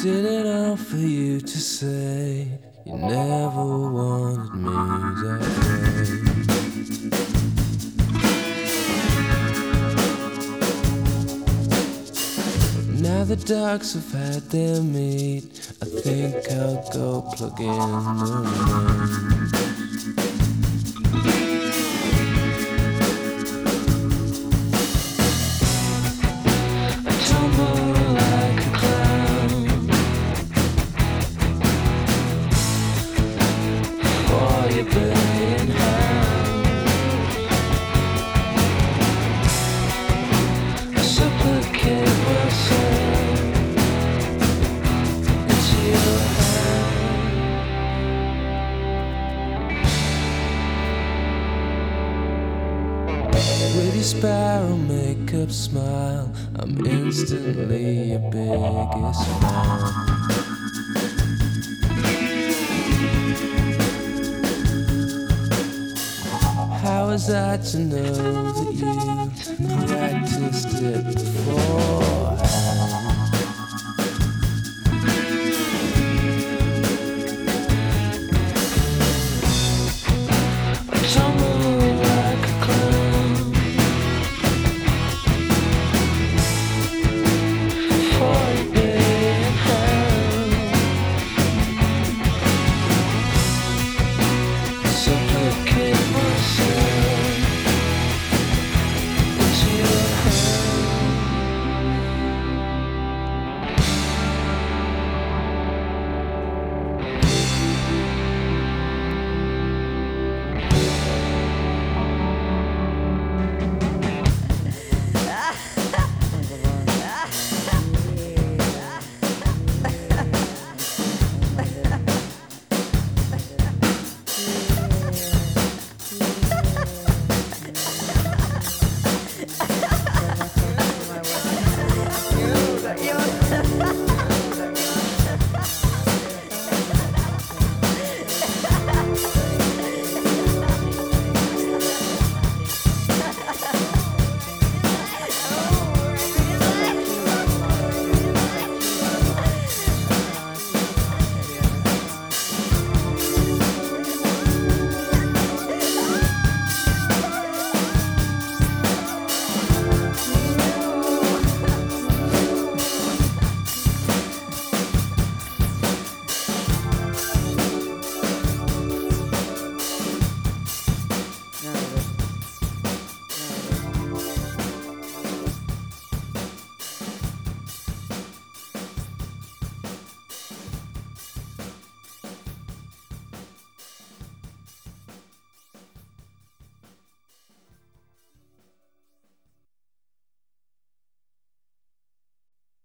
it all for you to say you never wanted me that way. Now the dogs have had their meat, I think I'll go plug in the rain. With your spiral makeup smile, I'm instantly your biggest fan. How was I to know that you practiced it beforehand?